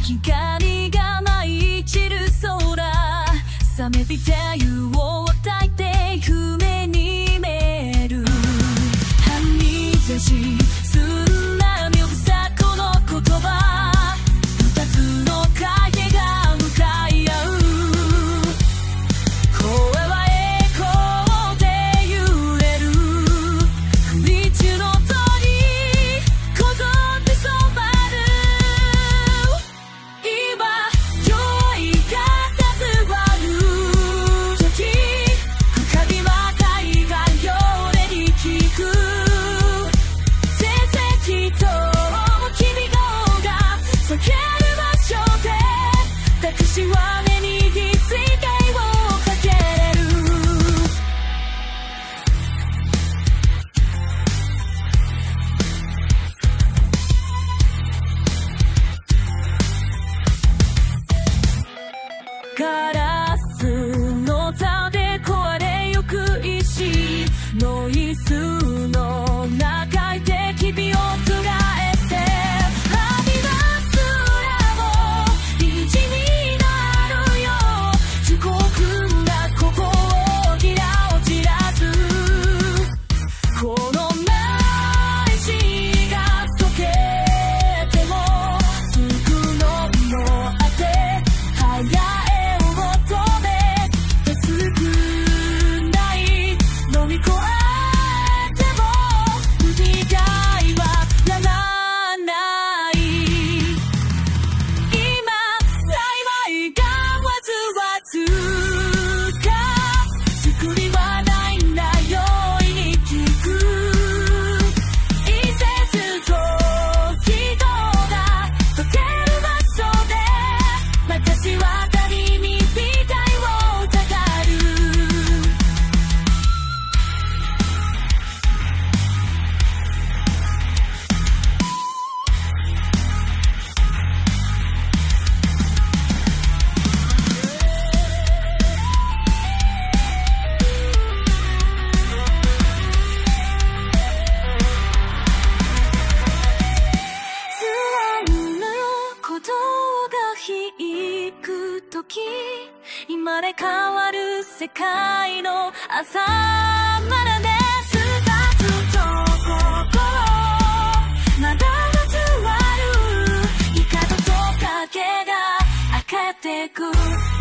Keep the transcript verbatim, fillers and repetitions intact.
光が舞い散る空、冷めびて湯を焚いて船に見える。半日しすんなみをさこの言葉、二つの影が向かい合う。声はエコーで揺れる。不意中の鳥こぞって染まる。今酔いが数わる時、深みは海岸よりに聞く。全然きっと君が叫ける場所で、私は目に気づいてをかけれる。ガラスの座で壊れゆく石、ノイズの中いて君をつがえて、浴びますらも意地になるよ。時刻がここをギラを散らす。この内地が溶けてもすぐのもあって早い求めてつくない飲み越えても二回はならない。今幸いがわずわずか、救いはないんだよいに聞く。季節と人が溶ける場所で、私は旅に期待をたがる。不安な鼓動が響くとき、今で変わる世界の朝までね。スタートと心まだまつわる。光と影が明けてく。